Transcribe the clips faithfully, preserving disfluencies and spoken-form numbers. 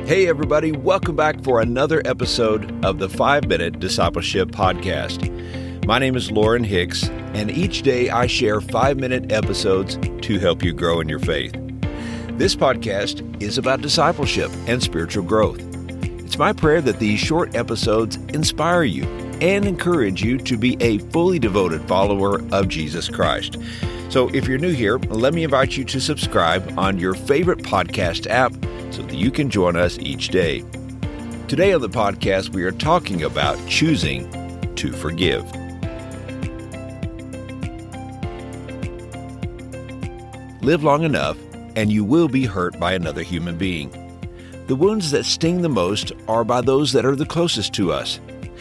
Hey everybody, welcome back for another episode of the five minute Discipleship Podcast. My name is Lauren Hicks, and each day I share five minute episodes to help you grow in your faith. This podcast is about discipleship and spiritual growth. It's my prayer that these short episodes inspire you and encourage you to be a fully devoted follower of Jesus Christ. So if you're new here, let me invite you to subscribe on your favorite podcast app so that you can join us each day. Today on the podcast, we are talking about choosing to forgive. Live long enough, and you will be hurt by another human being. The wounds that sting the most are by those that are the closest to us.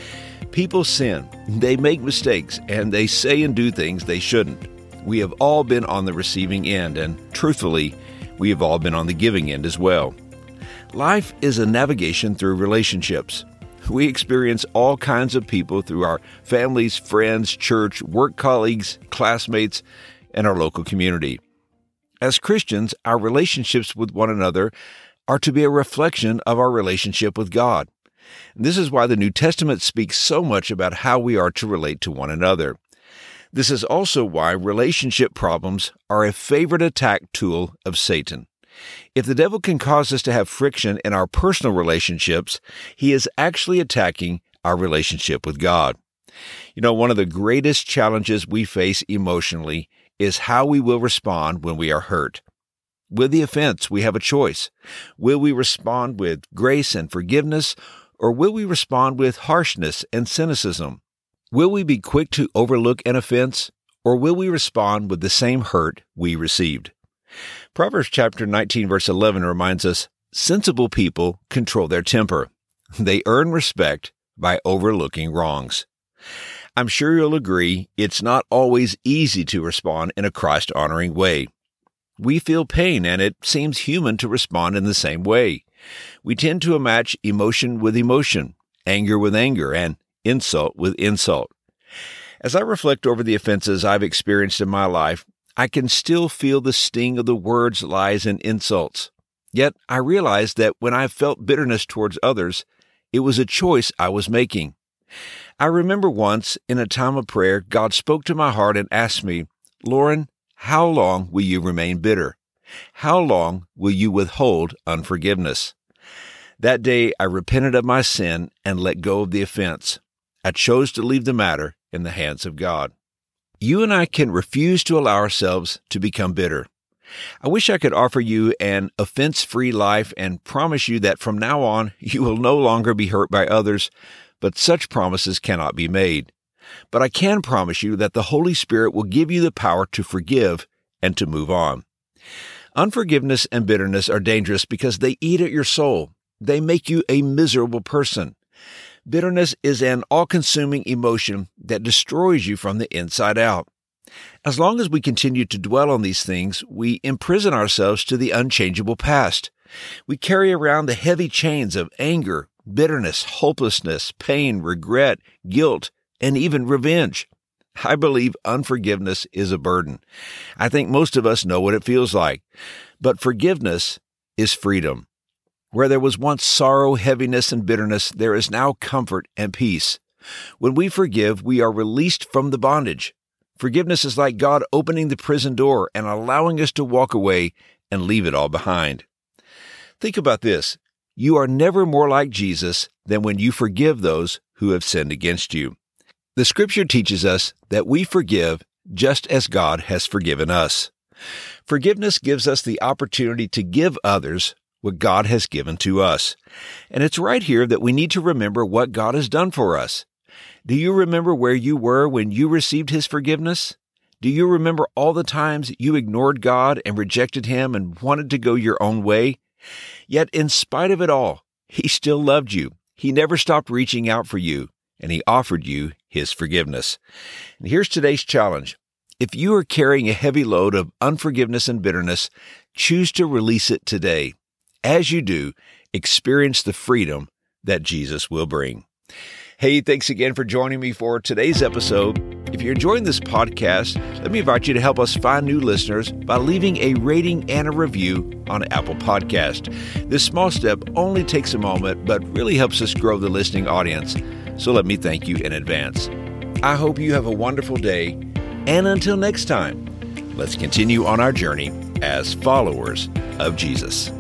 People sin, they make mistakes, and they say and do things they shouldn't. We have all been on the receiving end, and truthfully, we have all been on the giving end as well. Life is a navigation through relationships. We experience all kinds of people through our families, friends, church, work colleagues, classmates, and our local community. As Christians, our relationships with one another are to be a reflection of our relationship with God. This is why the New Testament speaks so much about how we are to relate to one another. This is also why relationship problems are a favorite attack tool of Satan. If the devil can cause us to have friction in our personal relationships, he is actually attacking our relationship with God. You know, one of the greatest challenges we face emotionally is how we will respond when we are hurt. With the offense, we have a choice. Will we respond with grace and forgiveness, or will we respond with harshness and cynicism? Will we be quick to overlook an offense, or will we respond with the same hurt we received? Proverbs chapter nineteen, verse eleven reminds us, sensible people control their temper. They earn respect by overlooking wrongs. I'm sure you'll agree it's not always easy to respond in a Christ-honoring way. We feel pain, and it seems human to respond in the same way. We tend to match emotion with emotion, anger with anger, and insult with insult. As I reflect over the offenses I've experienced in my life, I can still feel the sting of the words, lies, and insults. Yet I realize that when I felt bitterness towards others, it was a choice I was making. I remember once, in a time of prayer, God spoke to my heart and asked me, "Lauren, how long will you remain bitter? How long will you withhold unforgiveness?" That day, I repented of my sin and let go of the offense. I chose to leave the matter in the hands of God. You and I can refuse to allow ourselves to become bitter. I wish I could offer you an offense-free life and promise you that from now on, you will no longer be hurt by others, but such promises cannot be made. But I can promise you that the Holy Spirit will give you the power to forgive and to move on. Unforgiveness and bitterness are dangerous because they eat at your soul. They make you a miserable person. Bitterness is an all-consuming emotion that destroys you from the inside out. As long as we continue to dwell on these things, we imprison ourselves to the unchangeable past. We carry around the heavy chains of anger, bitterness, hopelessness, pain, regret, guilt, and even revenge. I believe unforgiveness is a burden. I think most of us know what it feels like. But forgiveness is freedom. Where there was once sorrow, heaviness, and bitterness, there is now comfort and peace. When we forgive, we are released from the bondage. Forgiveness is like God opening the prison door and allowing us to walk away and leave it all behind. Think about this. You are never more like Jesus than when you forgive those who have sinned against you. The Scripture teaches us that we forgive just as God has forgiven us. Forgiveness gives us the opportunity to give others what God has given to us. And it's right here that we need to remember what God has done for us. Do you remember where you were when you received His forgiveness? Do you remember all the times you ignored God and rejected Him and wanted to go your own way? Yet in spite of it all, He still loved you. He never stopped reaching out for you, and He offered you His forgiveness. And here's today's challenge. If you are carrying a heavy load of unforgiveness and bitterness, choose to release it today. As you do, experience the freedom that Jesus will bring. Hey, thanks again for joining me for today's episode. If you're enjoying this podcast, let me invite you to help us find new listeners by leaving a rating and a review on Apple Podcast. This small step only takes a moment, but really helps us grow the listening audience. So let me thank you in advance. I hope you have a wonderful day. And until next time, let's continue on our journey as followers of Jesus.